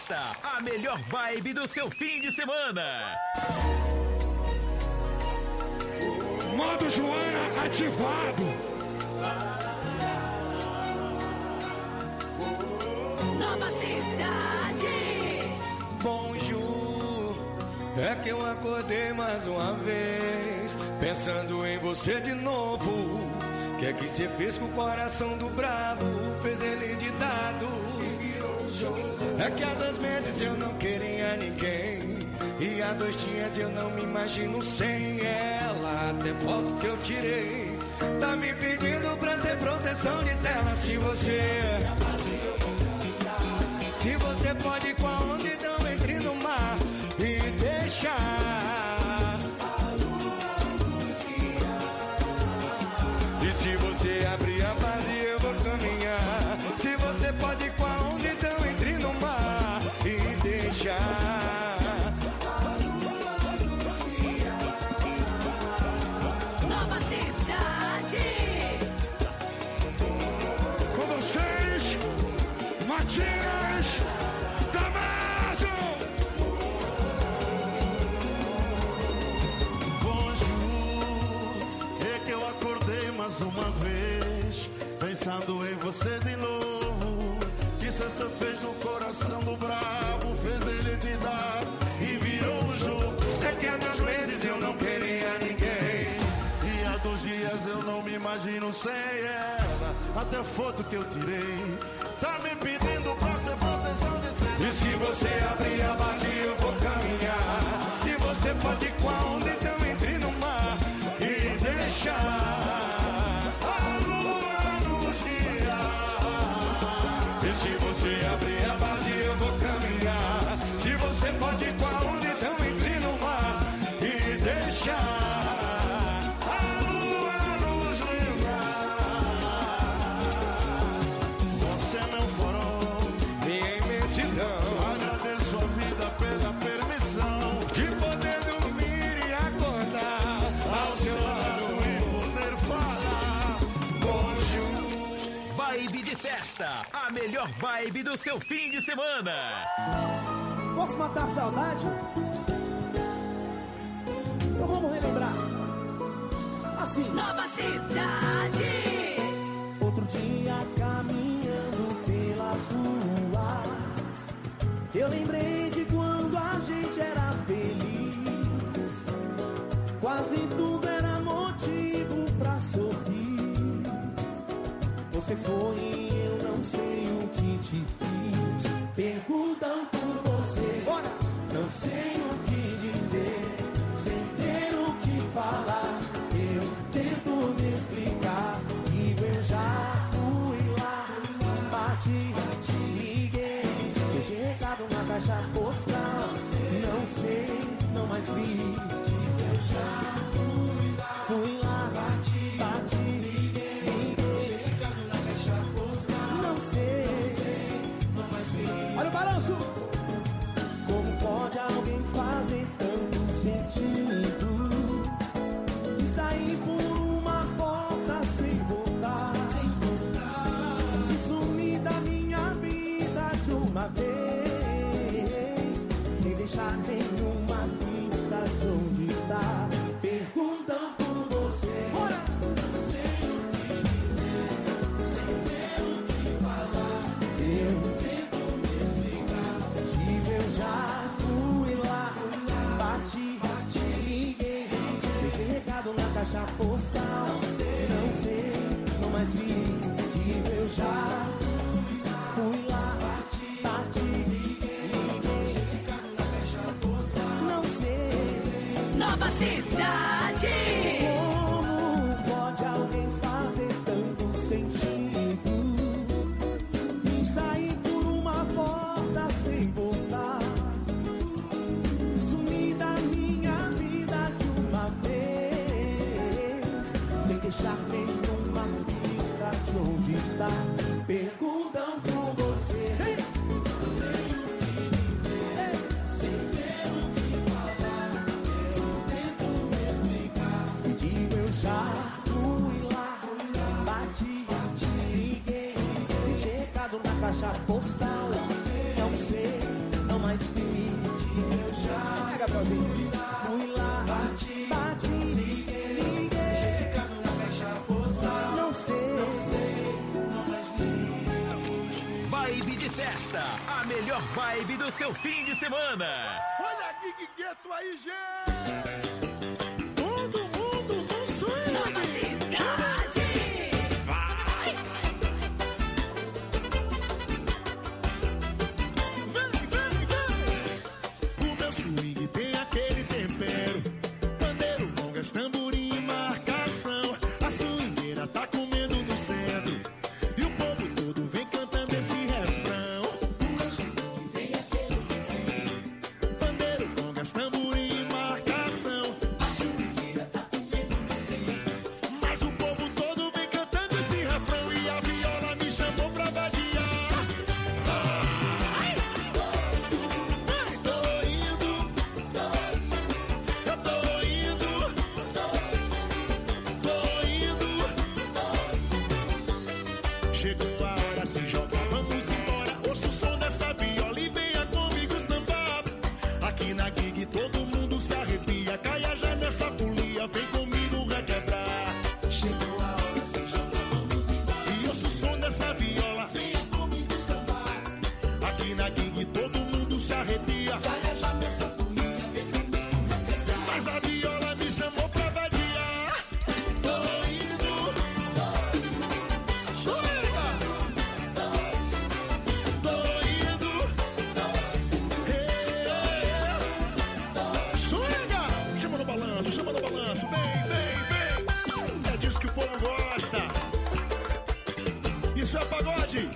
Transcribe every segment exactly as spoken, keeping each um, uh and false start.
Festa, a melhor vibe do seu fim de semana. Modo Joana ativado. Nova Cidade. Bonjour, é que eu acordei mais uma vez, pensando em você de novo. Que é que cê fez com o coração do bravo? Fez ele de dado e virou um jogo. É que há dois meses eu não queria ninguém, e há dois dias eu não me imagino sem ela. Até foto que eu tirei tá me pedindo pra ser proteção de tela. Se você Se você pode ir com a onda, então entre no mar e deixa E se você abrir a base, eu vou caminhar. Se você pode ir com a onda, então entre no mar e deixa Nova Cidade. Com vocês, Matias Damaso. Mais uma vez, pensando em você de novo. Que cê só fez no coração do bravo, fez ele te dar e virou um jogo. É que há dois meses eu não queria ninguém, e há dois dias eu não me imagino sem ela. Até foto que eu tirei tá me pedindo pra ser proteção de estrela. E se você abrir a base, eu vou caminhar. Se você pode ir com a onda, então entre no mar e deixa Se você abrir a base, eu vou caminhar. Se você pode ir com a onda, então entre no mar e deixa a lua nos livrar. Você é meu farol, minha imensidão. Agradeço a vida pela permissão de poder dormir e acordar ao seu lado e poder falar. Bonjour. Vibe de festa, a melhor vibe do seu fim de semana. Posso matar a saudade? Então vamos relembrar. Assim. Nova Cidade. Outro dia caminhando pelas ruas, eu lembrei de quando a gente era feliz. Quase tudo era motivo pra sorrir. Você foi e eu não sei o que te fiz. Perguntam por você, bora! Não sei o que dizer, sem ter o que falar. Eu tento me explicar, digo eu já fui lá. Bati, liguei, deixei recado na caixa postal. Não sei, não mais vi, digo eu já fui lá. Fui lá, bati, bati. Olha o balanço! Como pode alguém fazer tanto sentido e sair por uma porta sem voltar, sem voltar, e sumir da minha vida de uma vez, sem deixar nenhuma pista de onde está? Perguntam por você. Bora! Não sei o que dizer, sem ter o que falar. Eu Eu já fui lá, bati, bati, liguei, deixei recado na caixa postal. Não sei, não sei, não mais vi. Digo eu já fui lá, bati, bati, liguei, deixei recado na caixa postal. Não sei, Nova Cidade. Como pode alguém fazer tanto sentido e sair por uma porta sem voltar? Deixar nenhuma pista de onde está. Perguntam por você. Hey! Sem o que dizer, hey! Sem ter o que falar. Eu tento me explicar. sozinho. Fui lá, bati, bati, liguei, liguei. Chegando na caixa postal. Não sei, não sei, não mais vi. Vibe de festa, a melhor vibe do seu fim de semana. Olha a Gig Gueto aí, gente! Todo mundo no sonho. Nova cidade. Vai! Vem, vem, vem! O meu swing tem aquele tempero. Pandeiro, congas, tamborim e marcação. A swingueira tá comendo no centro. E o povo todo vem cantando esse refrão. O meu swing tem aquele tempero. Pandeiro, congas, tamborim e marcação. A swingueira tá comendo no centro. Mas o povo todo vem cantando esse refrão. E a viola me chamou pra vadiar. Ai, tô indo, eu tô indo, tô indo. Chegou a hora, se joga, vamos embora. Ouça o som dessa viola e venha comigo sambar. Aqui na gig todo mundo se arrepia. Caia já nessa folia, vem comigo requebrar. Chegou a hora, se joga, vamos embora. E ouça o som dessa viola, venha comigo sambar. Aqui na gig todo mundo se arrepia. Caia já nessa folia, vem comigo requebrar. Mas a viola me chamou pra vadiar. Tô indo, chega. Tô indo, chega. Chama no balanço, chama no balanço. Vem, vem, vem. É disso que o povo gosta. Isso é pagode.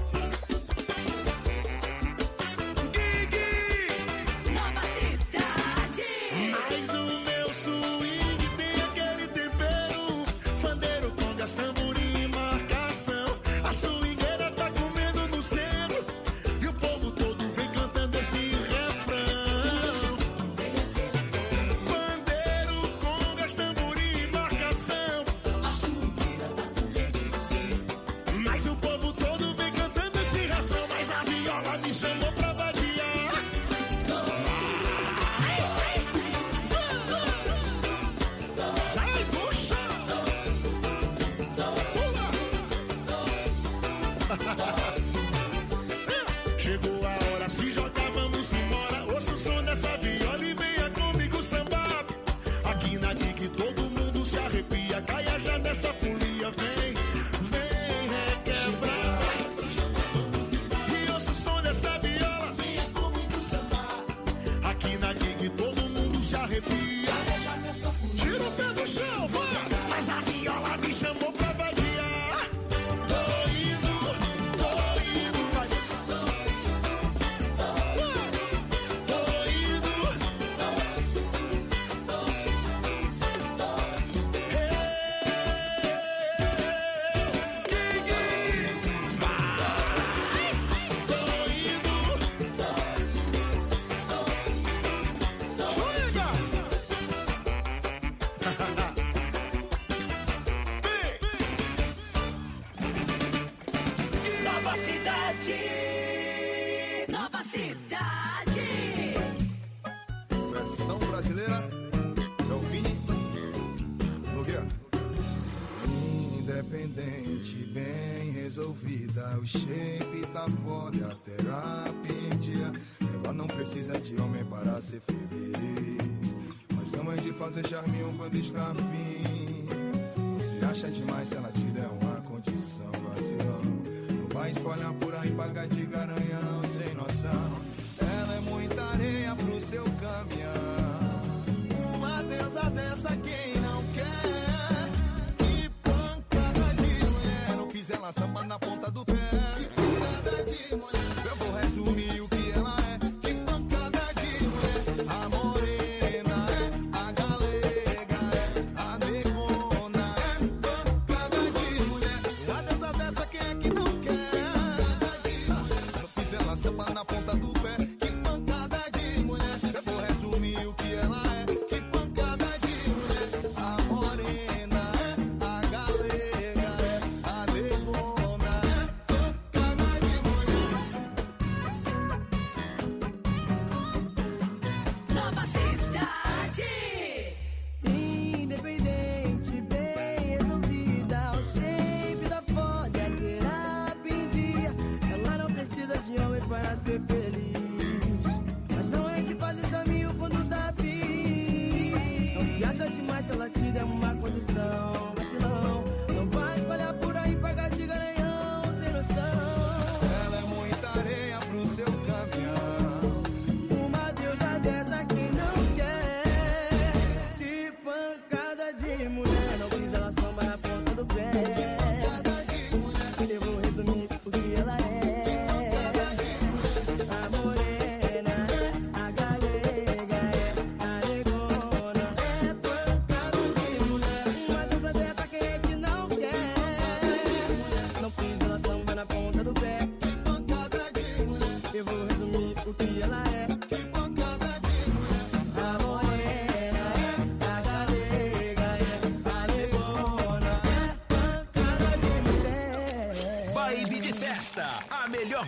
Gig. Nova cidade. Mas o meu swing tem aquele tempero. Pandeiro, congas, tamborim e marcação. A swingueira tá comendo no centro. E o povo todo vem cantando esse refrão. Pandeiro, congas, tamborim e marcação. A swingueira tá comendo no centro. Mas o povo todo vem cantando esse refrão. Mas a viola me chamou pra vadiar. Sai do chão! Chegou a hora, se jogar, vamos embora. Ouça o som dessa viola e venha comigo sambar. Aqui na gig todo mundo se arrepia. Caia já nessa folia, vem, vem requebrar. E ouça o som dessa viola, venha comigo sambar. Aqui na gig todo mundo se arrepia. Tira o pé do chão, vai! Mas a viola me chamou pra vadiar. Tô indo, tô indo, vai. Tô indo. Gig, vai. Tô indo. Chega! Nova cidade. Nova cidade. Versão brasileira, é o Vini Nogueira. Independente, bem resolvida, o shape tá foda, a terapia em dia. Ela não precisa de homem para ser feliz, mas não é de fazer charminho quando está afim. Não se acha demais se ela te der uma condição, vacilão. Não vai espalhar por aí, pagar de garanhão, sem noção. Ela é muita areia pro seu caminhão. Uma deusa dessa quem não quer. Que pancada de mulher, no piso ela samba na ponta do pé. Que pancada de mulher, eu vou resumir o que ela é. Que pancada de mulher, a morena é, a galega é, a negona é. Pancada de mulher, uma deusa dessa quem é que não quer. No piso ela samba na ponta do pé. Que pancada de mulher, eu vou resumir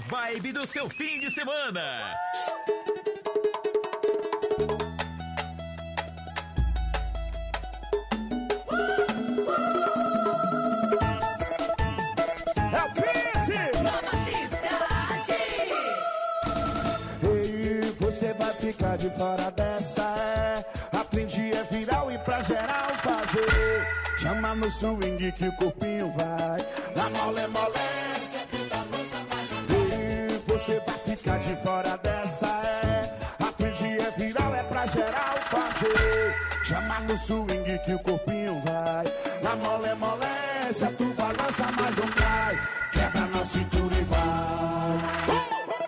vibe do seu fim de semana. É o Prince! Nova Cidade! E você vai ficar de fora dessa, é. Aprendi é viral e pra geral fazer. Chama no swing que o corpinho vai. Na mole, molência, tu balança mais. E você vai ficar de fora dessa, é. Aprendi é viral, é pra geral fazer. Chama no swing que o corpinho vai. Na mole, molência, tu balança, mas não cai. Quebra na cintura e vai.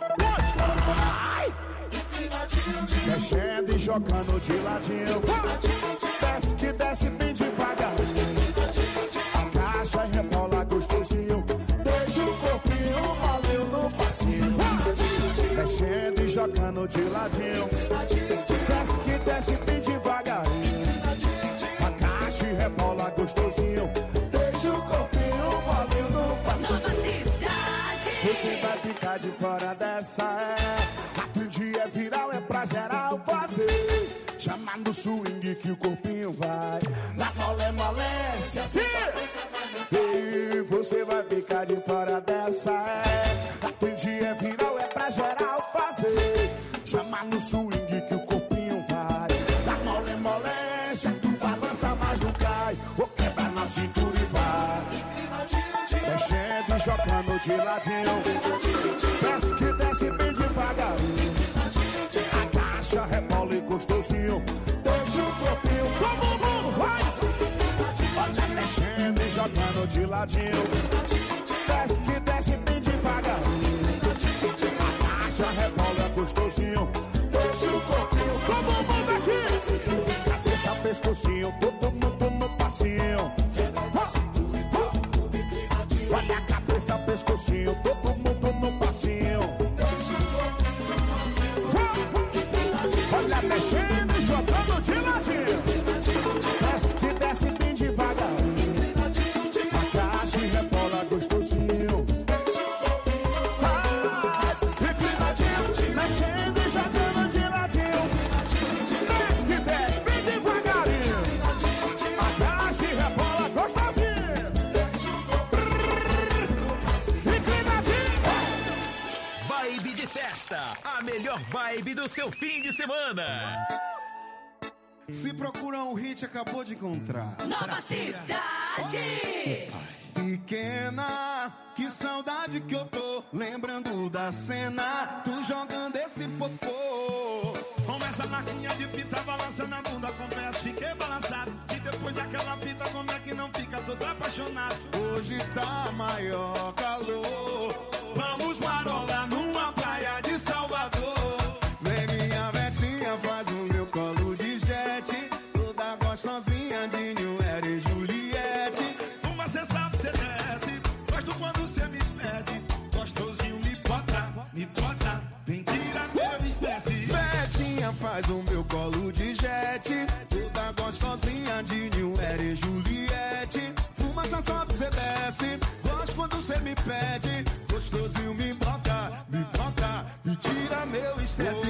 Mexendo e jogando de ladinho. Desce que desce bem devagar. Agacha e rebola gostosinho. Deixa o corpinho valeu no passinho. Mexendo e jogando de ladinho. Desce que desce bem devagarinho. Agacha e rebola gostosinho. Deixa o corpinho valeu no passinho. Nova Cidade! Você vai ficar de fora dessa, é. Aprendi é viral, é pra geral fazer. Chama no swing que o corpinho vai. Na mole, molência, sim! E você vai ficar de fora dessa, é. Aprendi é viral, é pra geral fazer. Chama no swing que o corpinho vai. Na mole, molência, tu balança, mas não cai. Ou quebra na cintura e vai. Mexendo e jogando de ladinho. Desce que desce bem devagarinho. Agacha, rebola e gostosinho. Deixa o corpinho, todo mundo faz. Olha mexendo e jogando de ladinho. Desce que desce bem devagarinho. Agacha, rebola e gostosinho. Deixa o corpinho, todo mundo aqui. Cabeça, pescocinho, todo mundo no passinho. Olha a cabeça, pescocinho, todo mundo no passinho. Olha mexendo e jogando de ladinho. Desce que desce bem devagarinho. Agacha e rebola gostosinho. Ah, inclinadinho, mexendo e jogando de ladinho. Desce que desce bem devagarinho. Agacha e rebola gostosinho. Vibe de festa, a melhor vibe do seu fim de semana. Se procura um hit, acabou de encontrar. Nova Cidade! Pequena, que saudade que eu tô, lembrando da cena, tu jogando esse popô. Com essa maquinha de fita balançando a bunda, confesso, fiquei balançado. E depois daquela fita, como é que não fica todo apaixonado? Hoje tá maior calor, vamos marolar numa praia de Salvador. Neguinha Vetinha faz o meu colo de jet, toda gostosinha de Newera e Juliette. Uma cê sabe, cê desce, gosto quando cê me pede. Gostosinho me bota, me bota, vem tirar meu estresse. Vetinha faz o meu colo de jet, toda gostosinha de Newera e Juliette. Fuma, só sobe, cê desce, gosto quando cê me pede. Gostosinho me bota, me bota, e tira meu estresse.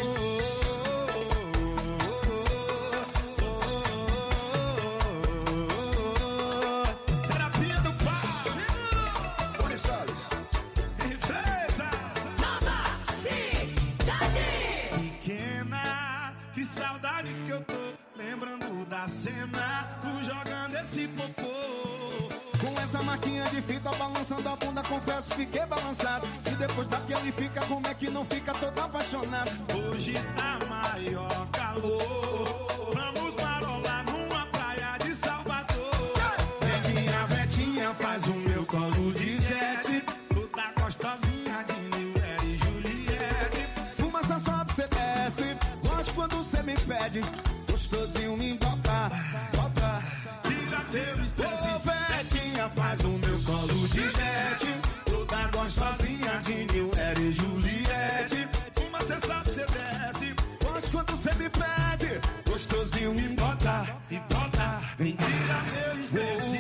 Terapia do pau, Tony Salles. enfeita. Nova Cidade! Pequena, que saudade que eu tô, lembrando da cena, tu jogando esse popô. Com essa maquinha de fita balançando a bunda, confesso, fiquei balançado. E depois daquele fica, como é que não fica todo apaixonado? Hoje tá maior calor, vamos marolar numa praia de Salvador. Neguinha Vetinha faz o meu colo de jet, Toda gostosinha de Newera e Juliette. fuma, só sobe, cê desce, gosto quando cê me pede. Gostosinho me bota, bota, Tira teu estresse. Ô Vetinha faz o meu colo de jet, toda gostosinha de Newera e Juliette. Uma cê sabe, cê desce, Gosto quando cê me pede, gostosinho me bota, e bota, vem tirar meu estresse.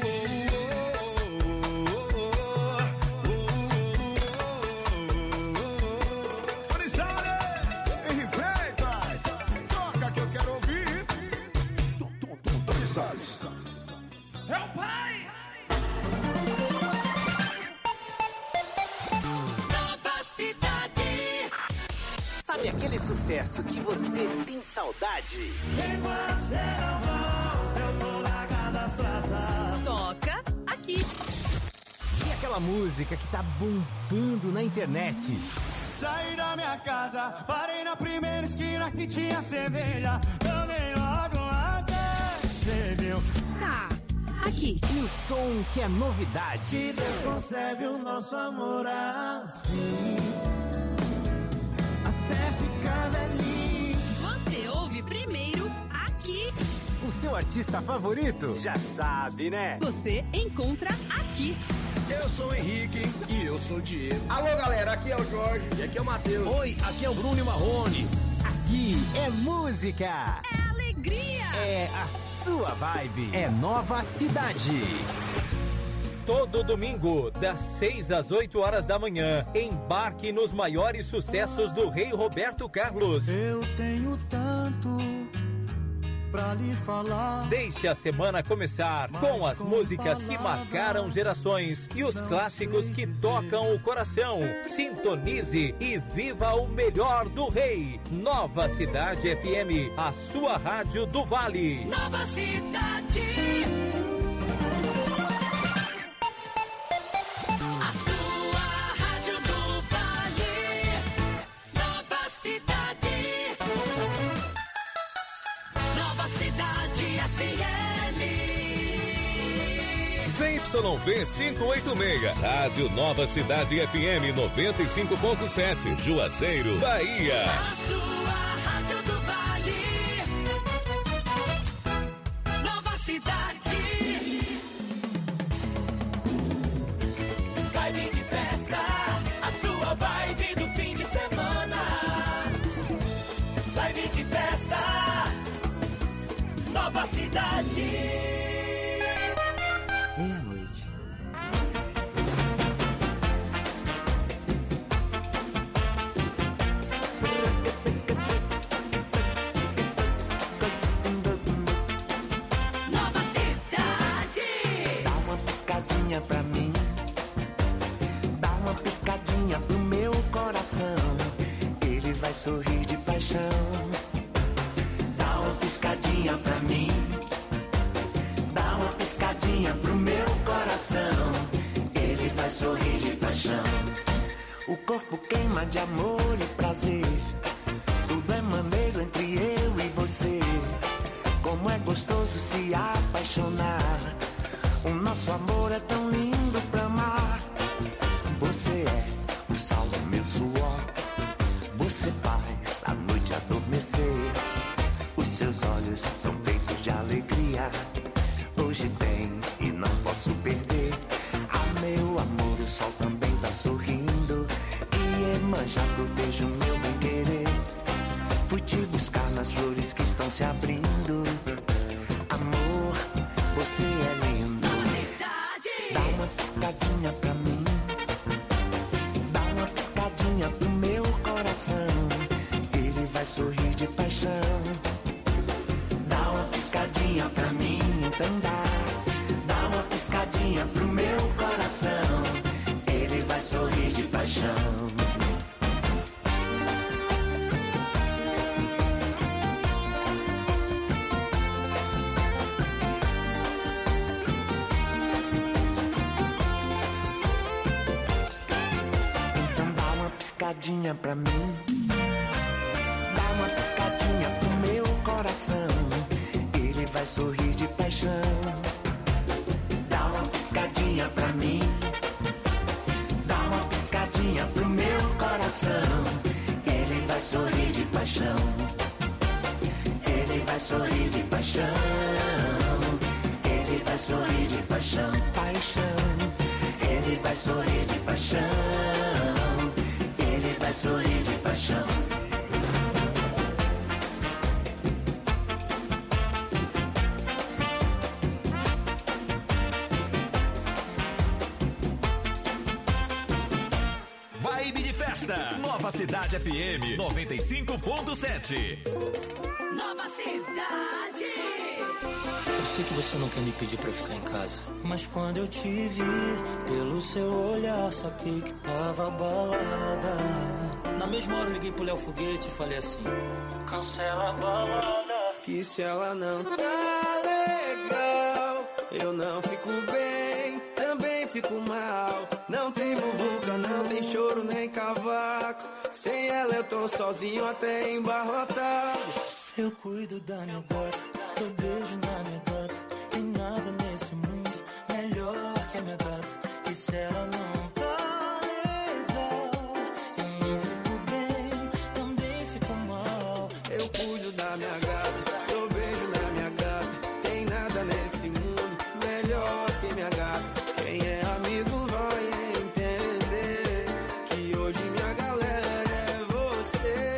Salles. É o pai! Nova cidade. Sabe aquele sucesso que você tem saudade? Toca aqui. E aquela música que tá bombando na internet? Saí da minha casa, parei na primeira esquina que tinha cerveja. Tomei logo uma cerveja. Tá, aqui. E o som que é novidade? Que Deus concebe o nosso amor assim, até ficar velhinho. Você ouve primeiro aqui. O seu artista favorito? Já sabe, né? Você encontra aqui. Eu sou o Henrique e eu sou o Diego. Alô, galera, aqui é o Jorge e aqui é o Matheus. Oi, aqui é o Bruno e Marrone. Aqui é música. É alegria. É a sua vibe. É Nova Cidade. Todo domingo, das seis às oito horas da manhã, embarque nos maiores sucessos do Rei Roberto Carlos. Eu tenho tanto pra lhe falar. Deixe a semana começar com as músicas que marcaram gerações e os clássicos que tocam o coração. Sintonize e viva o melhor do Rei. Nova Cidade F M, a sua rádio do Vale. Nova cidade. A sua rádio do Vale. Nova cidade. Nova cidade F M. Z Y V quinhentos e oitenta e seis, Rádio Nova Cidade F M noventa e cinco ponto sete, Juazeiro, Bahia. A sua rádio do Vale. Nova cidade. Vibe de festa, a sua vibe do fim de semana. Vibe de festa, Nova cidade. Meia-noite. Nova cidade. Dá uma piscadinha pra mim, dá uma piscadinha pro meu coração, ele vai sorrir de paixão. Dá uma piscadinha pra mim, dá uma piscadinha pro meu coração, ele vai sorrir de paixão. O corpo queima de amor e prazer, tudo é maneiro entre eu e você. Como é gostoso se apaixonar, o nosso amor é tão lindo pra amar. Você é o sal do meu suor, você faz a noite adormecer. Os seus olhos são feitos de alegria, hoje tem e não posso perder. Ah, meu amor, o sol também tá sorrindo, e Iemanjá proteja o meu bem-querer. Fui te buscar nas flores que estão se abrindo. Amor, você é lindo. Nova cidade. Dá uma piscadinha pra mim, dá uma piscadinha pro meu coração, ele vai sorrir de paixão. Dá uma piscadinha pra mim, então dá. Dá uma piscadinha pro meu coração, ele vai sorrir de paixão. Então dá uma piscadinha pra mim, dá uma piscadinha pro meu coração, ele vai sorrir de paixão. Dá uma piscadinha pra mim, dá uma piscadinha pro meu coração, ele vai sorrir de paixão. Ele vai sorrir de paixão, ele vai sorrir de paixão, paixão. Ele vai sorrir de paixão, ele vai sorrir de paixão. Vibe de festa, Nova Cidade F M noventa e cinco ponto sete. Nova cidade. Você sei que você não quer me pedir pra ficar em casa, mas quando eu te vi, pelo seu olhar, saquei que tava balada. Na mesma hora eu liguei pro Léo Foguete e falei assim: cancela a balada, que se ela não tá legal, eu não fico bem, também fico mal. Não tem muvuca, não tem choro nem cavaco. Sem ela eu tô sozinho até embarrotado. Eu cuido da minha gata, dou beijo na minha gata. Tem nada nesse mundo melhor que a minha gata. E se ela não tá legal, eu não fico bem, também fico mal. Eu cuido da minha gata, dou beijo na minha gata. Tem nada nesse mundo melhor que minha gata. Quem é amigo vai entender que hoje minha galera é você.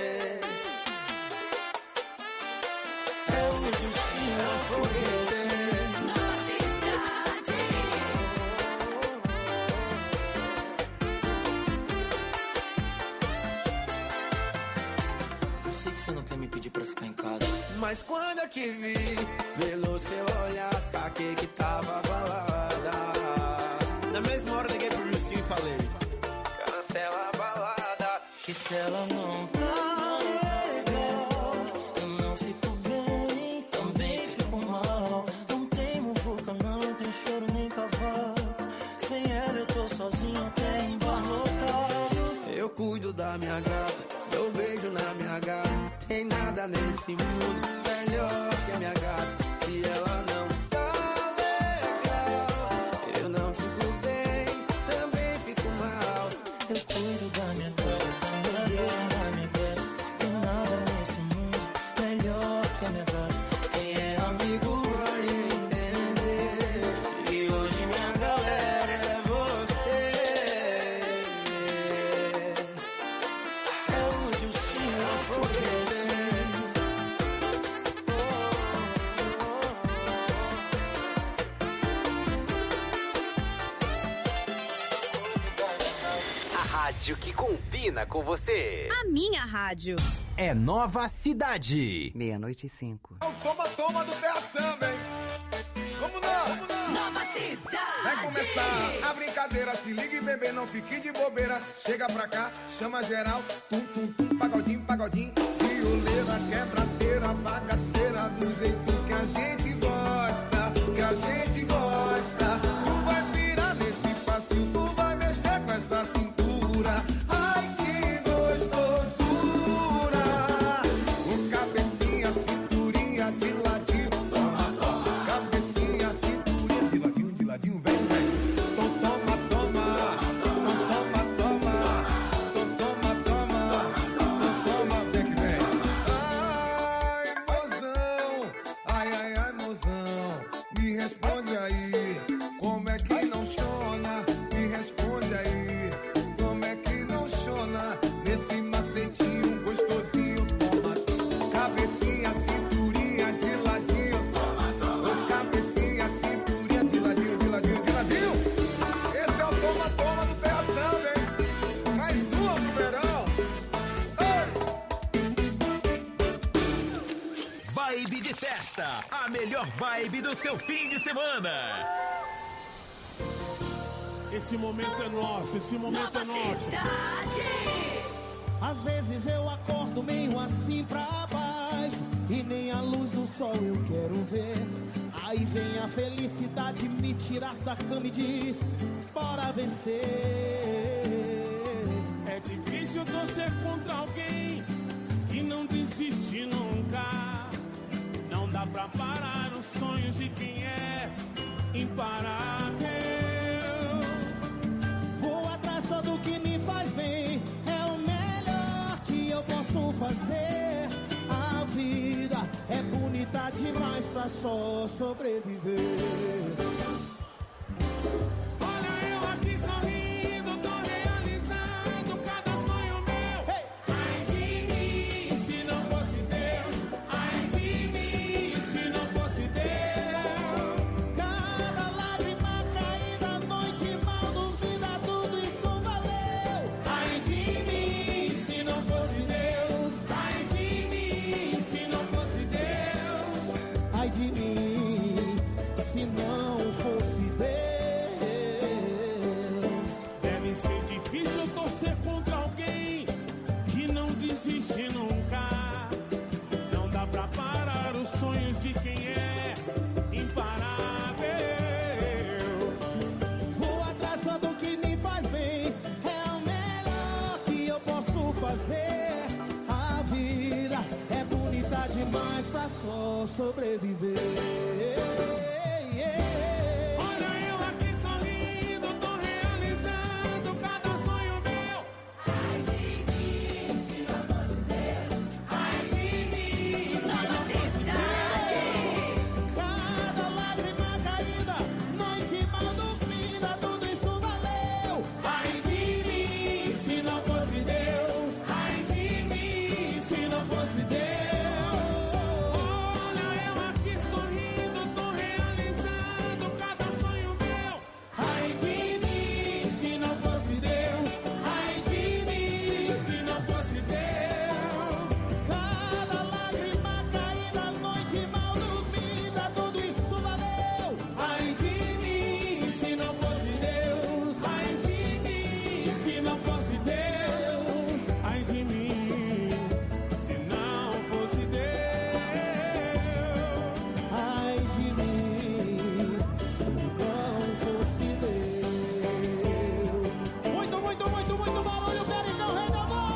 Eu sei que você não quer me pedir pra ficar em casa, mas quando eu te vi, pelo seu olhar, saquei que tava balada. Na mesma hora liguei pro Justinho e falei: cancela a balada, que se ela não tá legal, eu não fico bem, também fico mal. Não tem muvuca, não tem choro nem cavaco. Sem ela eu tô sozinho até embarrotado. Eu cuido da minha gata, dou beijo na minha gata. Tem nada nesse mundo melhor que a minha gata. Se ela não tá legal, eu não fico bem, também fico mal. Eu cuido da minha gata, dou beijo na minha gata. Tem nada nesse mundo melhor que a minha gata. Quem é amigo vai entender e hoje minha galera é você. É o Justinho, é Foguete. Rádio que combina com você. A minha rádio. É Nova Cidade. Meia-noite e cinco. Toma, toma do Terra Samba, hein? Vamos lá, vamos lá. Nova Cidade. Vai começar a brincadeira. Se ligue, bebê, não fique de bobeira. Chega pra cá, chama geral. Tum, tum, tum, pagodinho, pagodinho. Violeira, quebradeira, bagaceira. Do jeito que a gente gosta, que a gente gosta. Tu vai pirar nesse passinho, tu vai mexer com essa cintura. Ai, que gostosura. Com cabecinha, cinturinha de ladinho. Toma, toma. Cabecinha, cinturinha de ladinho, de ladinho, vem, vem. Então toma, toma. Então toma, toma. Então toma, toma. Então toma, vem que vem. Ai, mozão. Ai, ai, ai, mozão. Me responde aí. Como é que não chona? Me responde aí. Nesse macetinho gostosinho, toma, cabecinha, cinturinha de ladinho, toma, toma, cabecinha, cinturinha de ladinho, de ladinho, de ladinho. Esse é o toma, toma do Terra Samba, hein? Mais uma pro verão. Ei! Vibe de festa, a melhor vibe do seu fim de semana. Esse momento é nosso, esse momento Nova é nosso. Cidade. Às vezes eu acordo meio assim pra baixo e nem a luz do sol eu quero ver. Aí vem a felicidade me tirar da cama e diz: bora vencer. É difícil torcer contra alguém que não desiste nunca. Não dá pra parar os sonhos de quem é imparável. Vou atrás só do que me faz bem. É o melhor que eu posso fazer. A vida é bonita demais pra só sobreviver. Olha eu aqui sorrindo, tô realizando cada sonho meu. Hey! Ai de mim, se não fosse Deus. Ai de mim, se não fosse Deus. Cada lágrima caída, noite mal dormida, tudo isso valeu. Ai de mim, se não fosse Deus. Ai de mim, se não fosse Deus. Ai de mim. demais pra só sobreviver. Olha eu aqui sorrindo, tô realizando cada sonho meu. Ai de mim, se não fosse Deus. Ai de mim, se não fosse Deus. Cada lágrima caída, noite mal dormida, tudo isso valeu. Ai de mim, se não fosse Deus. Ai de mim, se não fosse Deus. Olha eu aqui sorrindo, tô realizando cada sonho meu. Ai de mim, se não fosse Deus. Ai de mim, se não fosse Deus. Cada lágrima caída, noite mal dormida, tudo isso valeu. Ai de mim, se não fosse Deus. Ai de mim, se não fosse Deus. Ai de mim, se não fosse Deus. Ai de mim, se não fosse Deus. Muito, muito, muito, muito barulho, Pericão, rei da voz.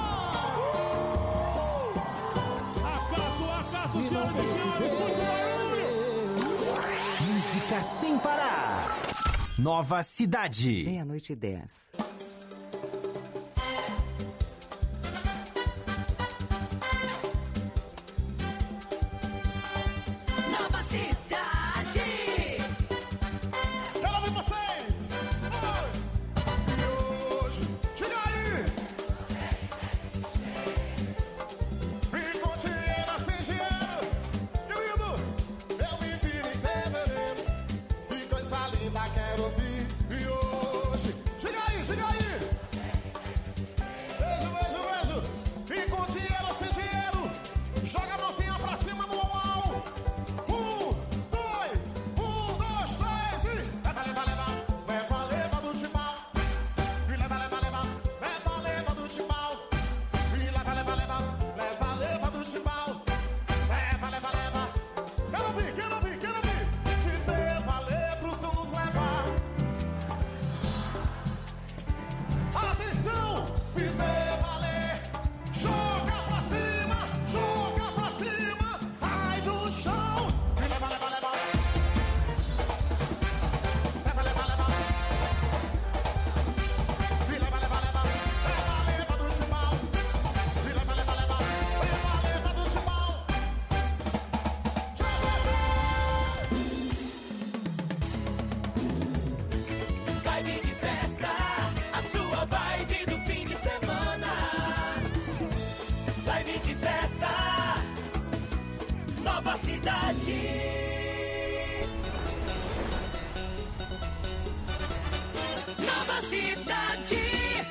Acaso, acaso, senhoras e senhores, muito barulho. Música sem parar. Nova Cidade. Meia-noite e dez. Nova Cidade. Quero ouvir vocês! E hoje, diga aí! Me conte era sem dinheiro, querido! Eu me vi em fevereiro, e coisa linda quero ouvir! E hoje, diga aí, diga aí! Beijo, beijo, beijo! Me conte era sem dinheiro, joga a mãozinha pra cima no uau! Um, dois, um, dois, três e... Leva, leva, leva, leva, leva do chimbal. E leva, leva, leva, leva, leva do chimbal. E leva, leva, leva, leva, leva do chimbal. Leva, leva, leva. Quero ouvir, quero ouvir, quero ouvir. Que dê valer pro som nos levar. Atenção! Viver valer! Joga pra cima! Joga pra cima! Sai do chão! E leva, leva, leva! Leva, leva, leva! E leva, leva, leva! Leva, leva do chimbal! E leva, leva, leva! Leva, leva do chimbal! Já, já, já! Vibe de festa, a sua vibe do fim de semana. Vibe de festa, Nova Cidade. Nova Cidade.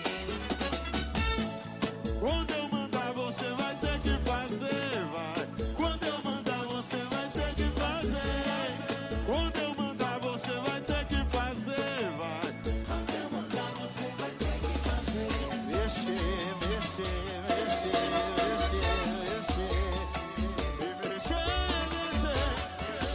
Quando eu mandar você vai ter que fazer, vai. Quando eu mandar você vai ter que fazer. Quando eu mandar você vai ter que fazer, vai. Quando eu mandar você vai ter que fazer. Mexer, mexer, mexer, mexer, mexer. E mexer, mexer.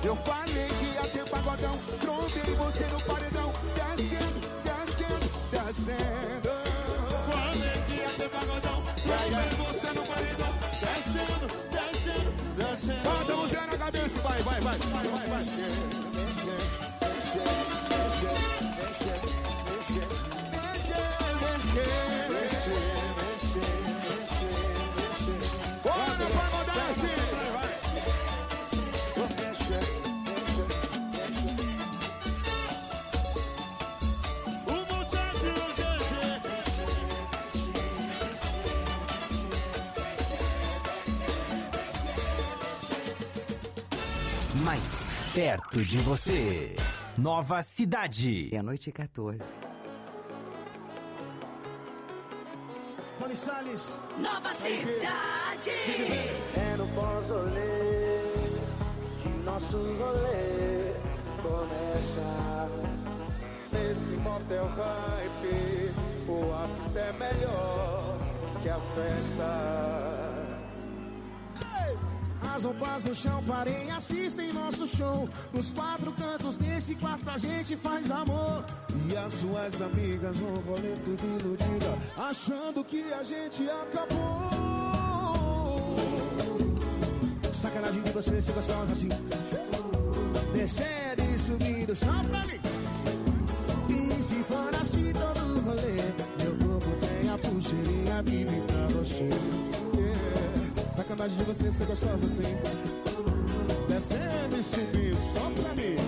Eu falei que ia ter pagodão, trombei você no paredão, descendo, descendo, descendo. Falei que ia ter pagodão, trombei você no paredão, descendo, descendo, descendo. Bota a música na cabeça, vai, vai, vai, vai, vai, vai. Bora pra mandar assim. O muchacho Mais perto de você. Nova Cidade. É a noite quatorze. Tony Salles. Nova Cidade. É no pós-rolê que nosso rolê começa. Nesse motel hype, o after é melhor que a festa. As roupas no chão, parem, assistem nosso show. Nos quatro cantos desse quarto a gente faz amor. E as suas amigas no rolê tudo iludida, achando que a gente acabou. Sacanagem de você, se gostosa assim. Descendo e subindo só pra mim. E se for assim todo rolê, meu corpo tem a pulseirinha bibi pra você. Yeah. Sacanagem de você ser gostosa assim. Descendo e subindo só pra mim.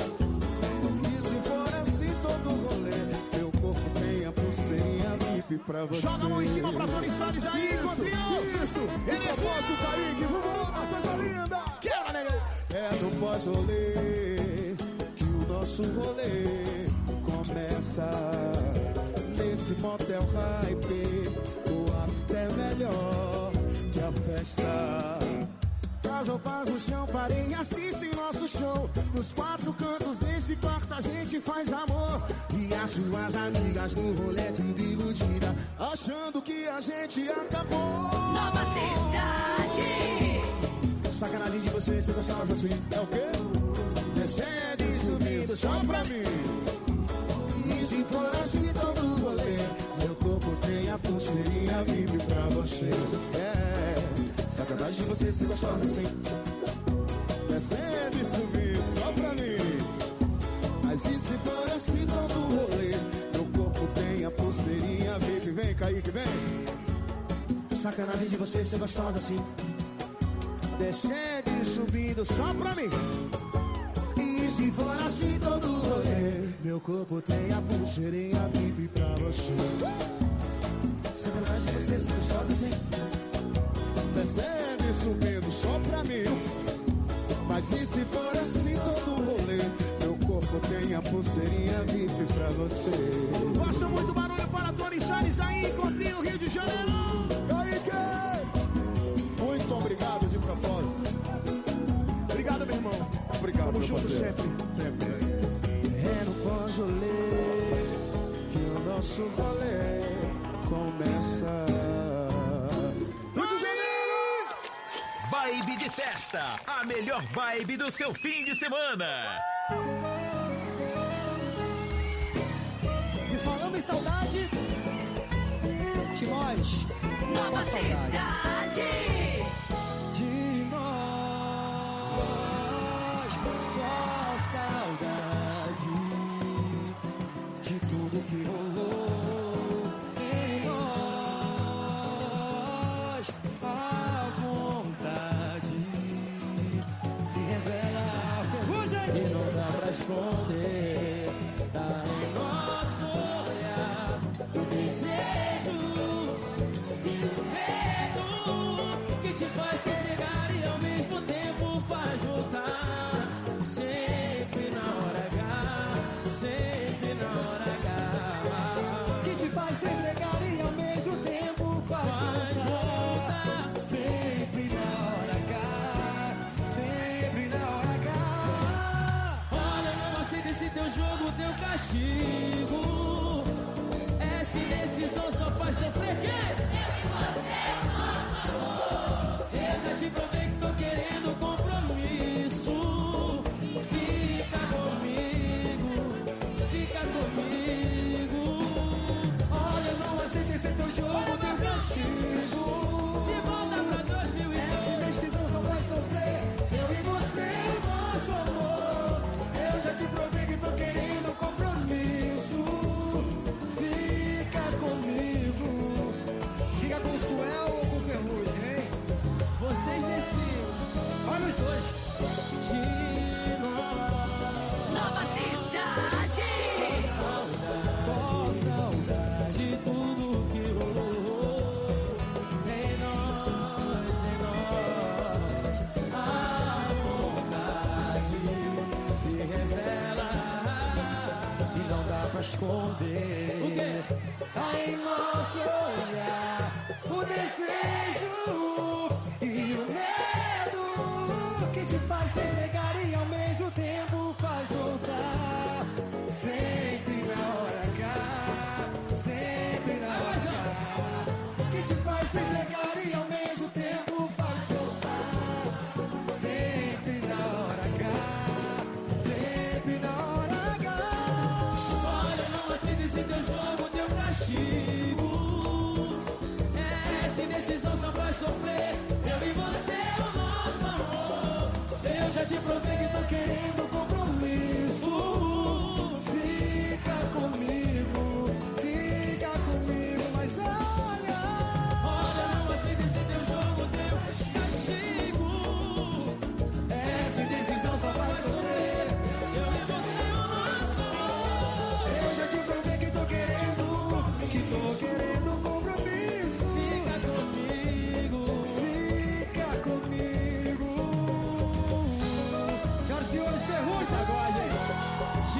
E se for assim todo rolê, meu corpo tem a pulseirinha V I P pra você. Joga a mão em cima pra Tony Salles aí, isso, Coutinho. Isso, ele é posto, Kaique, vambora, coisa linda. Quebra, nega. É no pós-rolê que o nosso rolê começa. Nesse motel hype, o after é melhor que a festa. As roupas no chão, parem, assistem nosso show. Nos quatro cantos desse quarto a gente faz amor. E as suas amigas no rolê tudo iludida, achando que a gente acabou. Nova Cidade. Sacanagem de você ser gostosa assim. É o quê? Descendo e subindo só pra mim. E se for assim todo rolê, meu corpo tem a pulseirinha V I P pra você. É, sacanagem de você ser gostosa assim. Descendo e subindo só pra mim. Mas e se for assim todo rolê, meu corpo tem a pulseirinha V I P. Vem, Kaique, vem. Sacanagem de você ser gostosa assim. Descendo e subindo só pra mim. E se for assim todo rolê, meu corpo tem a pulseirinha V I P pra você. Sacanagem de você ser gostosa assim. Descendo e subindo só pra mim. Mas e se for assim todo rolê, meu corpo tem a pulseirinha V I P pra você. Gosto muito barulho para Tony Salles aí, encontrei o Rio de Janeiro. Kaique! Muito obrigado de propósito. Obrigado, meu irmão. Obrigado, Tamo meu junto parceiro. sempre. Sempre. É no pós-rolê que o nosso rolê começa. Rio de Janeiro! Vibe de festa, a melhor vibe do seu fim de semana. E falando em saudade, Timóis, Nova Cidade. de nós, só saudade de tudo que rolou em nós. A vontade se revela a ferrugem e não dá pra esconder. Tá em nosso olhar o desejo e o medo que te faz se entregar e ao mesmo tempo faz voltar. Sempre na hora H, sempre na hora H. Que te faz se entregar e ao mesmo tempo faz, faz voltar. Sempre na hora H, sempre na hora H. Olha, não aceita esse teu jogo, teu castigo. Essa indecisão só faz sofrer quem? Eu já te provei que tô querendo compromisso. esconder. O quê? Há em nosso olhar o desejo e o medo que te faz se entregar e ao mesmo tempo faz voltar. Sempre na hora H, sempre na hora H, que te faz se entregar e ao mesmo tempo faz voltar. Sempre na hora H, sempre na hora H. Olha, não assine esse teu jogo, teu castigo. Essa indecisão só faz sofrer. Eu e você, o nosso amor. Eu já te provei que tô querendo compromisso. Fica comigo, fica comigo, mas olha. Olha, não assine esse teu jogo, teu castigo. Essa indecisão só faz sofrer. Eu e você, o nosso amor. Eu já te provei que tô querendo, que tô querendo compromisso. Fica comigo, fica comigo. Senhoras e senhores, Ferrugem agora, de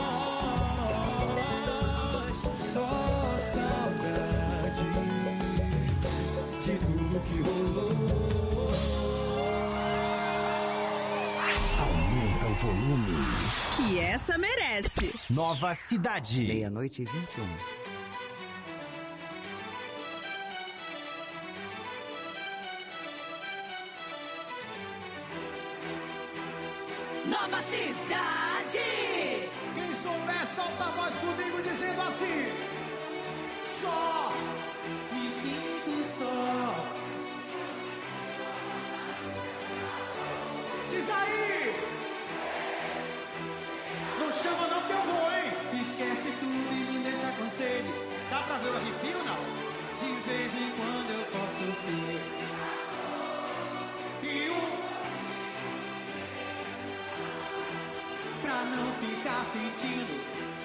nós. Só saudade de tudo que rolou. Aumenta o volume. Que essa merece. Nova Cidade. Meia-noite e vinte e um. Nova Cidade. Quem souber, solta a voz comigo dizendo assim: só me sinto só. Diz aí. Não chama não que eu vou, hein? Esquece tudo e me deixa com sede. Dá pra ver o arrepio, não? De vez em quando eu posso ser. E um pra não ficar sentindo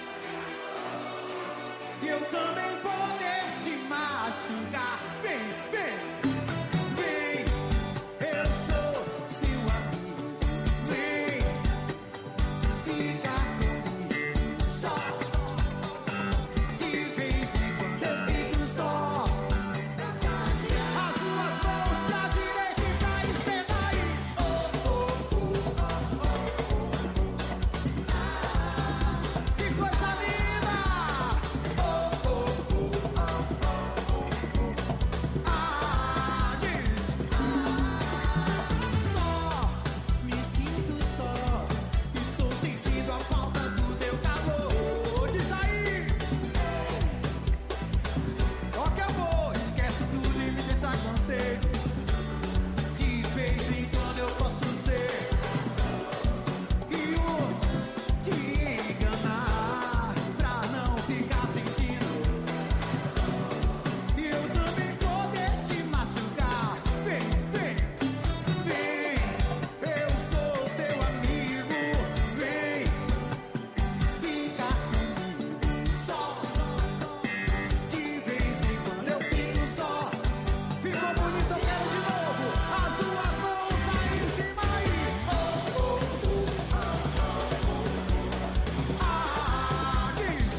e eu também poder te machucar. Vem, vem, vem, eu sou seu amigo. Vem, fica comigo. Só, só, só. De vez em quando eu fico só. As suas mãos pra direita e pra esquerda aí. Oh, oh, oh, oh, oh. Que coisa linda! Oh, oh, oh, oh, oh, oh. Ah, diz. Só me sinto só. Estou sentindo a falta do teu calor. Diz aí. Ó que amor, esquece tudo e me deixa com sede. De vez em quando eu posso ser e o te enganar pra não ficar sentindo e eu também poder te machucar. Vem, vem, vem, eu sou seu amigo. Vem, fica comigo. Só, só, só. De vez em quando eu fico só. Ficou bonito, eu quero de novo. As suas mãos aí em cima aí. Oh, oh, oh, oh, oh, oh. Ah, diz.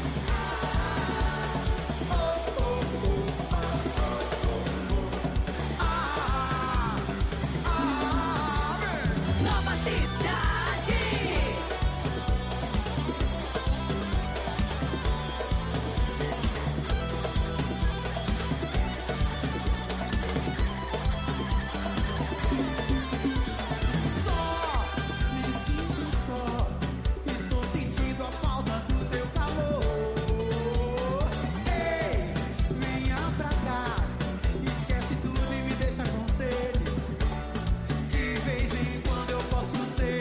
Oh, oh, oh, oh, oh, oh. Ah, ah, vem. Nova Cidade. Só me sinto só. Estou sentindo a falta do teu calor. Ei, venha pra cá. Esquece tudo e me deixa com sede. De vez em quando eu posso ser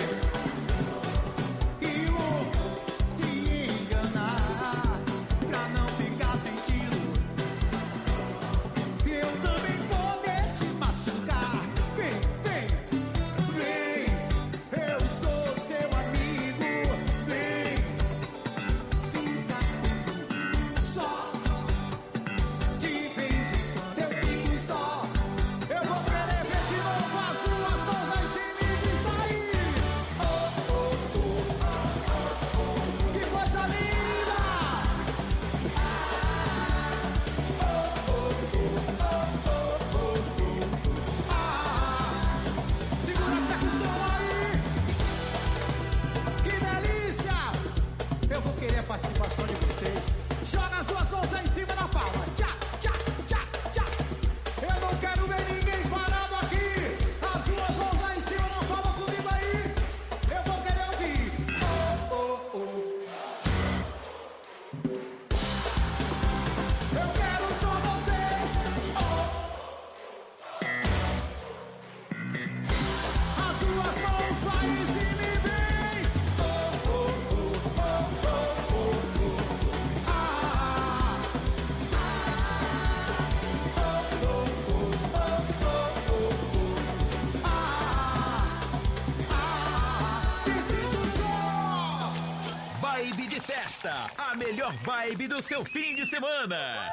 Festa, a melhor vibe do seu fim de semana.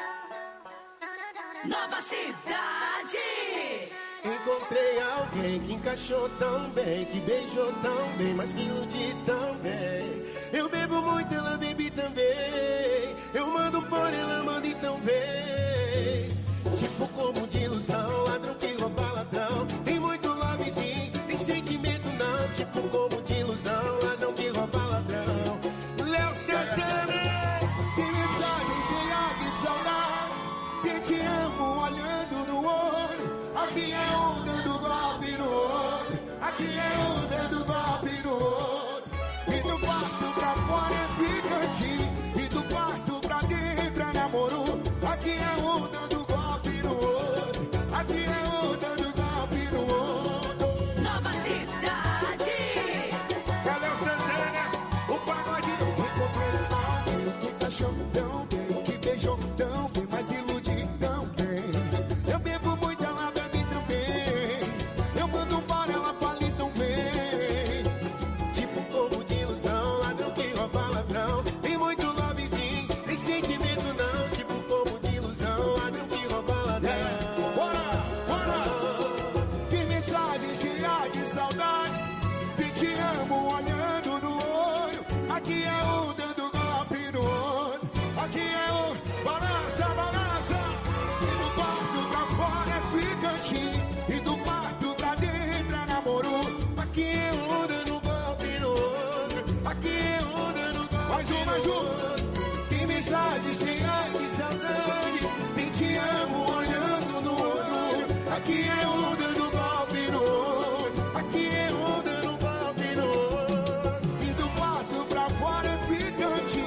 Nova Cidade. Encontrei alguém que encaixou tão bem, que beijou tão bem, mas que iludi tão bem. Eu bebo muito, ela bebe também. Eu mando por ela, manda então vem. Tipo como de ilusão, ladrão que rouba ladrão. Tem muito lovezinho, tem sentimento não. Tipo como de ilusão, ladrão que rouba ladrão. Léo Santana, tem mensagem cheia de saudade. Que te amo olhando no olho. Aqui é um dando golpe no outro. Aqui é um dando golpe no outro. E do quarto pra fora é picante. E do quarto pra dentro é namoro. Aqui é um dando golpe no outro. Aqui é um dando golpe no outro. Nova Cidade. Léo Santana, o pagode do encontrei alguém que encaixou tão bem, que beijou tão bem, mas iludi tão bem. Eu bebo muito, ela bebe também. Eu mando embora, ela fale tão bem. Tipo um povo de ilusão, ladrão que rouba ladrão. Tem muito lovezinho, tem sentimento não. Tipo um povo de ilusão, ladrão que rouba ladrão. Bora, bora! Que mensagem cheia de saudade. Que te amo olhando no olho. Aqui é um dando golpe no outro. Aqui é um balança, balança. E do quarto pra fora é picante. E do quarto pra dentro é namoro. Aqui é um dando golpe no outro. Aqui é um dando golpe. Mais um, mais um. Tem mensagem cheia de saudade. Tem te amo olhando no olho. Aqui é um dando golpe no outro. Aqui é um dando golpe no outro. E do quarto pra fora é picante.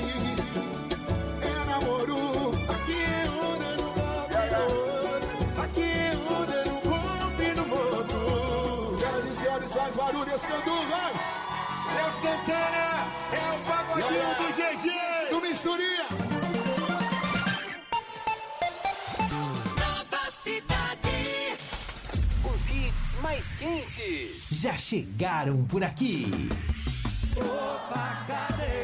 É namoro. Aqui é um dando golpe no outro. Aqui é um dando golpe no outro. Senhoras e senhores, faz barulho esse candu, vai! Léo Santana é o pagodinho do G G. Do Misturia. Nova Cidade. Os hits mais quentes já chegaram por aqui. Opa, cadê?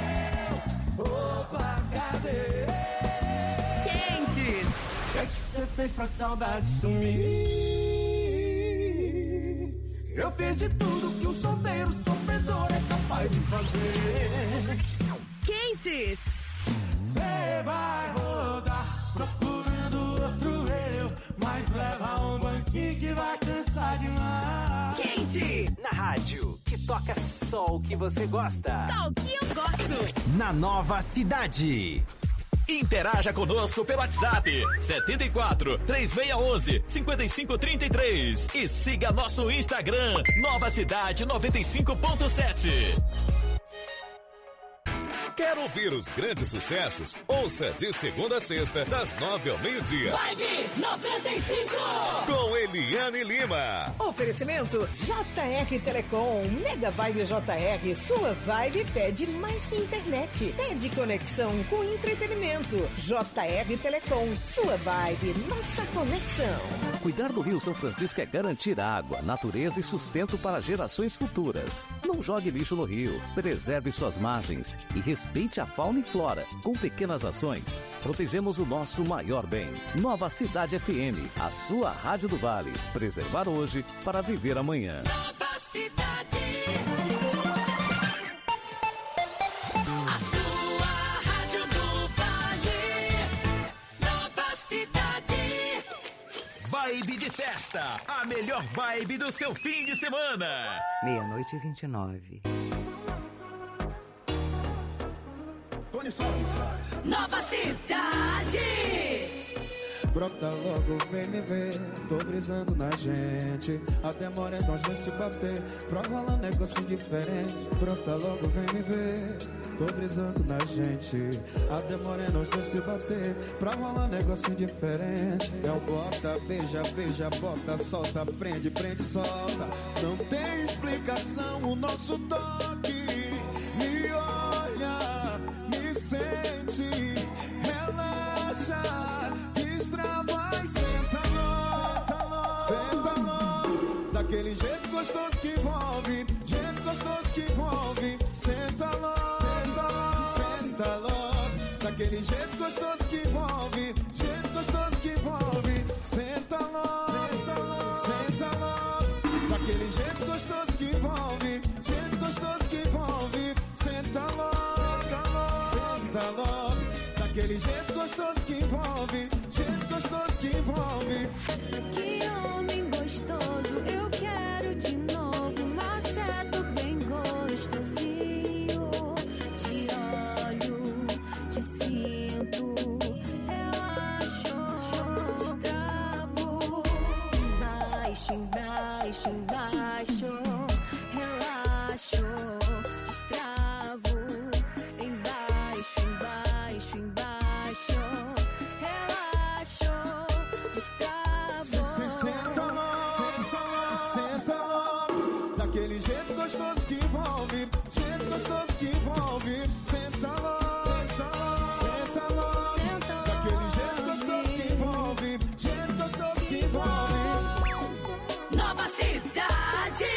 Opa, cadê? Quentes. O que é que você fez pra saudade sumir? Eu fiz de tudo que um solteiro sofredor é capaz de fazer. Quentes. Você vai rodar procurando outro eu, mas leva um banquinho que vai cansar demais. Quente. Na rádio, que toca só o que você gosta. Só o que eu gosto. Na Nova Cidade. Interaja conosco pelo WhatsApp setenta e quatro, três seis um um, cinco cinco três três e siga nosso Instagram Nova Cidade noventa e cinco ponto sete. Quer ouvir os grandes sucessos? Ouça de segunda a sexta, das nove ao meio-dia. Vibe noventa e cinco. Com Eliane Lima. Oferecimento J R Telecom. Mega Vibe J R. Sua vibe pede mais que internet. Pede conexão com entretenimento. J R Telecom. Sua vibe, nossa conexão. Cuidar do Rio São Francisco é garantir água, natureza e sustento para gerações futuras. Não jogue lixo no rio, preserve suas margens e respeite a fauna e flora. Com pequenas ações, protegemos o nosso maior bem. Nova Cidade F M, a sua rádio do Vale. Preservar hoje para viver amanhã. Nova Cidade. Vibe de festa, a melhor vibe do seu fim de semana. Meia-noite e vinte e nove. Tony Salles. Nova Cidade. Brota logo, vem me ver. Tô brisando na gente. A demora é nós não se bater. Pra rolar negócio diferente. Brota logo, vem me ver. Tô brisando na gente. A demora é nós não se bater. Pra rolar negócio diferente. É o bota, beija, beija, bota, solta, prende, prende, solta. Não tem explicação o nosso toque. Me olha, me sente, relaxa, destrava e senta logo, senta logo. Daquele jeito gostoso que envolve, jeito gostoso que envolve, senta logo. daquele jeito gostoso que envolve, jeito gostoso que envolve. Senta logo, senta logo, daquele jeito gostoso que envolve, jeito gostoso que envolve. Senta logo, senta logo, daquele jeito gostoso que envolve, jeito gostoso que envolve. Que homem gostoso, eu quero de novo, maceto bem gostosinho. Te olho, te sinto, relaxo, destravo. Embaixo, embaixo, embaixo, relaxo, destravo. Embaixo, embaixo, embaixo, relaxo, destravo. Senta logo, senta logo, daquele jeito gostoso que envolve, jeito gostoso que envolve. Senta logo, senta logo, daquele jeito gostoso que envolve, jeito gostoso que envolve. Nova Cidade.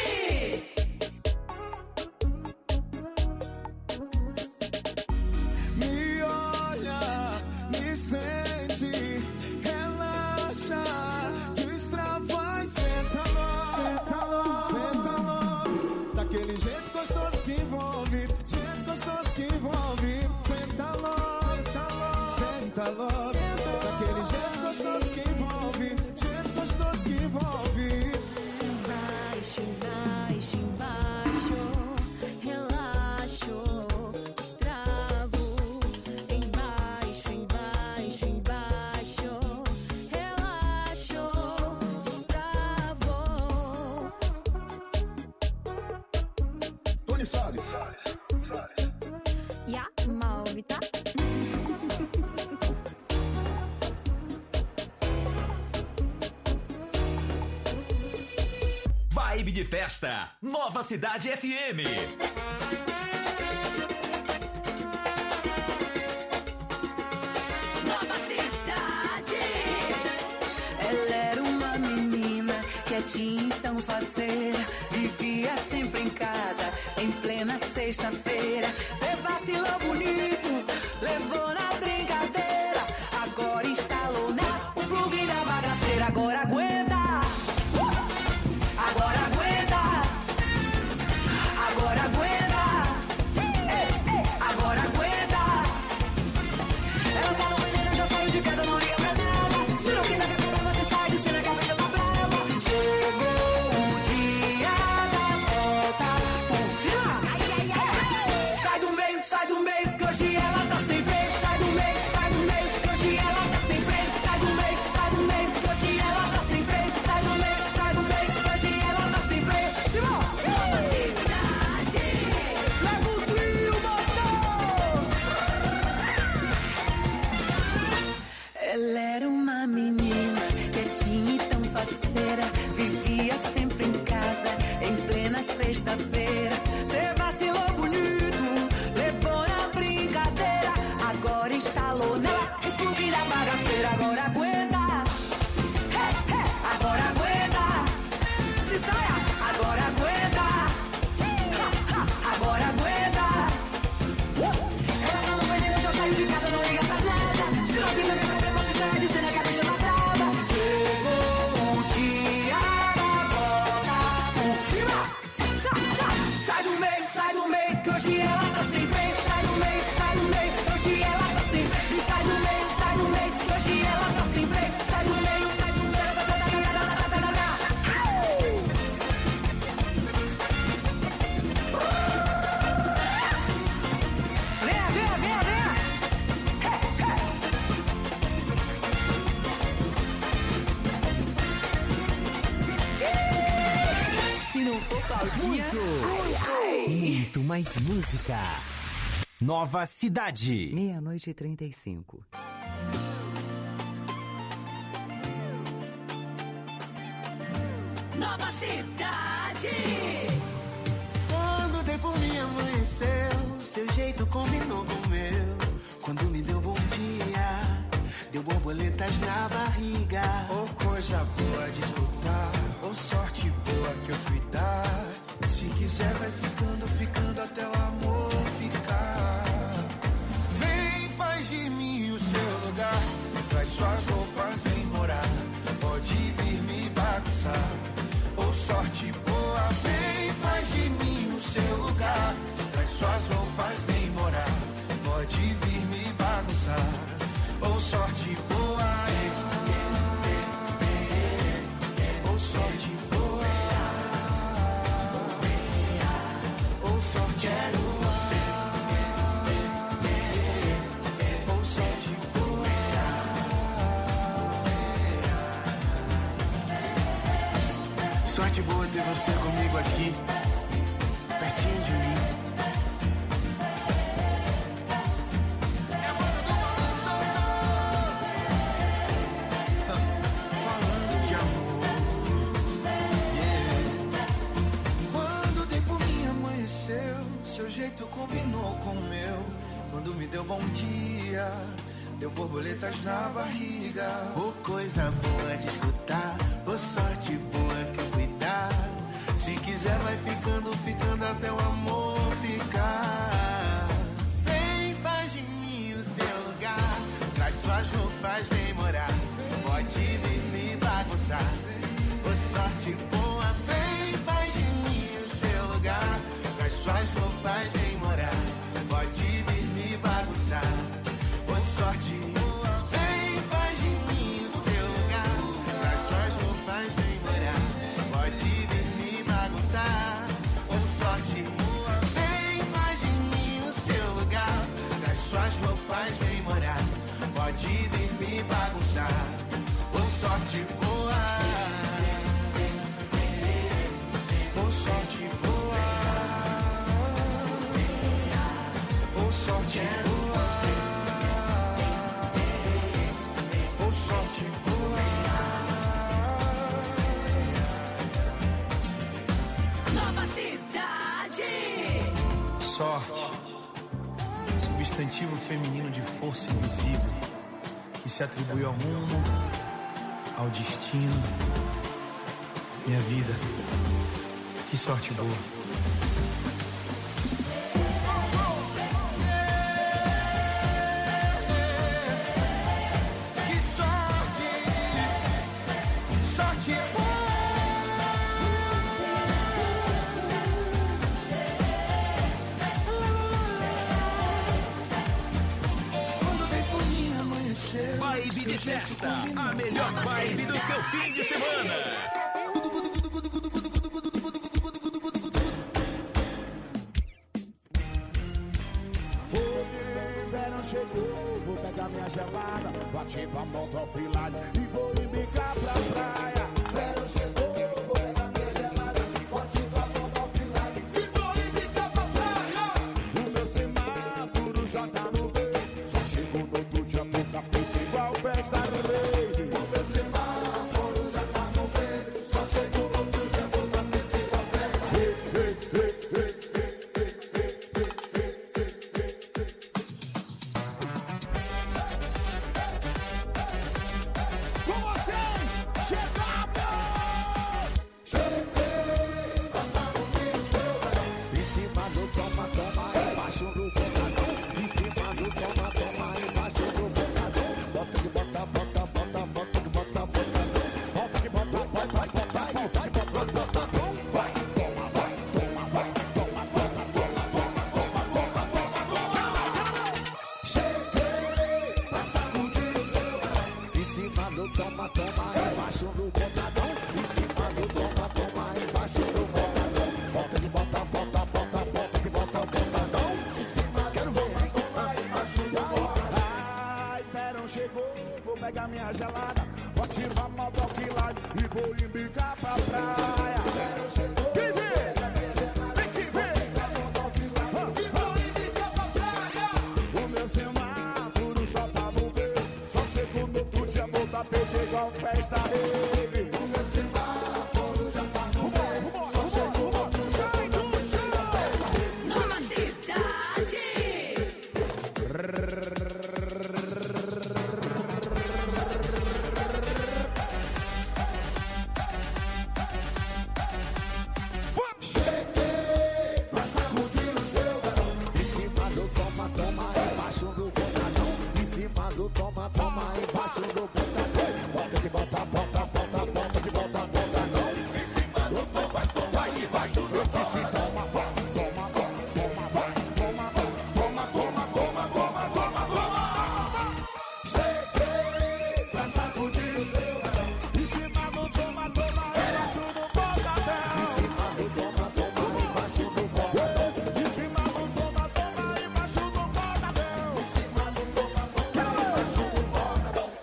Me olha, me sente, relaxa, destrava e senta logo, senta logo, daquele jeito gostoso que envolve, jeito gostoso que envolve. Senta logo, senta logo, daquele jeito gostoso que envolve, jeito gostoso que envolve. Embaixo, embaixo, embaixo, relaxo, destravo. Embaixo, embaixo, embaixo, relaxo, destravo. Tony Salles. Ja, Malvita. Vibe de festa, Nova Cidade F M. Nova Cidade. Ela era uma menina quietinha e tão faceira, vivia sempre em casa, em plena sexta-feira. Cê vacilou bonito, levou na brincadeira, agora instalou na o plug da bagaceira. Agora aguenta, agora aguenta, agora aguenta, ei, ei, agora aguenta. Ela tá no veneno, já saiu de casa, não liga pra nada. Se não quiser ver problema, você sai de cena que a bicha tá brava. Chegou o dia da volta por cima. Sai do meio, sai do meio, que hoje ela tá sem freio. Sai do meio, sai do meio, que hoje ela tá sem freio. Sai do meio, sai do meio, que hoje ela tá sem freio. Sai do meio, sai do meio, que hoje ela tá sem freio. Simão! Nova Cidade. Leva o trio, motor! Ela era uma menina quietinha e tão faceira, vivia sempre em casa, em plena sexta-feira. Cê vacilou bonito, levou na brincadeira, agora instalou nela o plug da bagaceira. Agora aguenta, hey, hey, agora aguenta, se saia, agora aguenta, ha, ha, agora aguenta. Uh! Ela tá no veneno, já saiu de casa, não liga pra nada. Se não quiser ver problema, se sai de cena que a bicha tá brava. Chegou o dia da volta por cima. Sai, sai, sai do meio, sai do meio, que hoje ela tá sem freio. Sai do meio, sai do meio, que hoje ela tá sem freio. E sai do meio, sai do meio, que hoje ela tá sem freio. Sai do meio, sai do meio, sai do meio, sai do meio. Venha, venha, venha, venha. Se não for Claudinha, muito, muito mais música. Nova Cidade. Meia-noite e trinta e cinco. Nova Cidade. Quando dei por mim amanheceu, seu jeito combinou com o meu. Quando me deu bom dia, deu borboletas na barriga. Oh, coisa boa de escutar, oh, sorte boa que eu fui dar. Se quiser vai ficando, ficando até o amor ficar. Vem, faz de mim e você comigo aqui, pertinho de mim. Falando de amor, yeah. Quando o tempo me amanheceu, seu jeito combinou com o meu. Quando me deu bom dia, deu borboletas na barriga. Oh, coisa boa de escutar, oh, sorte boa que eu fui dar. Se quiser vai ficando, ficando até o amor ficar. Vem, faz de mim o seu lugar, traz suas roupas, vem morar. Pode vir me bagunçar, oh, sorte boa. Vem, faz de mim o seu lugar, traz suas roupas, vem morar. Pode vir me bagunçar, oh, sorte boa. Vem, faz de mim o seu lugar, traz suas roupas, vem morar. Pode vir me bagunçar, oh, sorte boa. Vem, faz de mim o seu lugar, traz suas roupas, vem morar. Pode vir me bagunçar, oh, sorte boa. Oh, sorte boa. Oh, sorte boa. Oh, sorte boa. Nova Cidade. Sorte, substantivo feminino de força invisível, que se atribui ao mundo, ao destino. Minha vida, que sorte boa. Que sorte, sorte boa. Quando o tempo me amanheceu, Vibe de festa, a melhor vibe do seu fim de semana. Verão chegou, vou pegar minha gelada, vou ativar a moto ao filar e vou embicar pra praia. Verão chegou, vou pegar minha gelada, vou ativar a moto ao filar e vou embicar pra praia. O meu semáforo já tá no verde, só chego no outro dia boca preta igual festa rave. O meu semáforo já tá no verde, só chego no outro dia boca preta igual festa rave.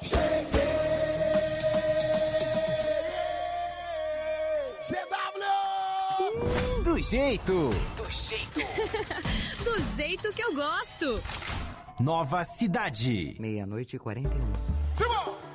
G W! jeito. Do jeito. Do jeito que eu gosto. Nova Cidade. Meia-noite e quarenta e um. Simão!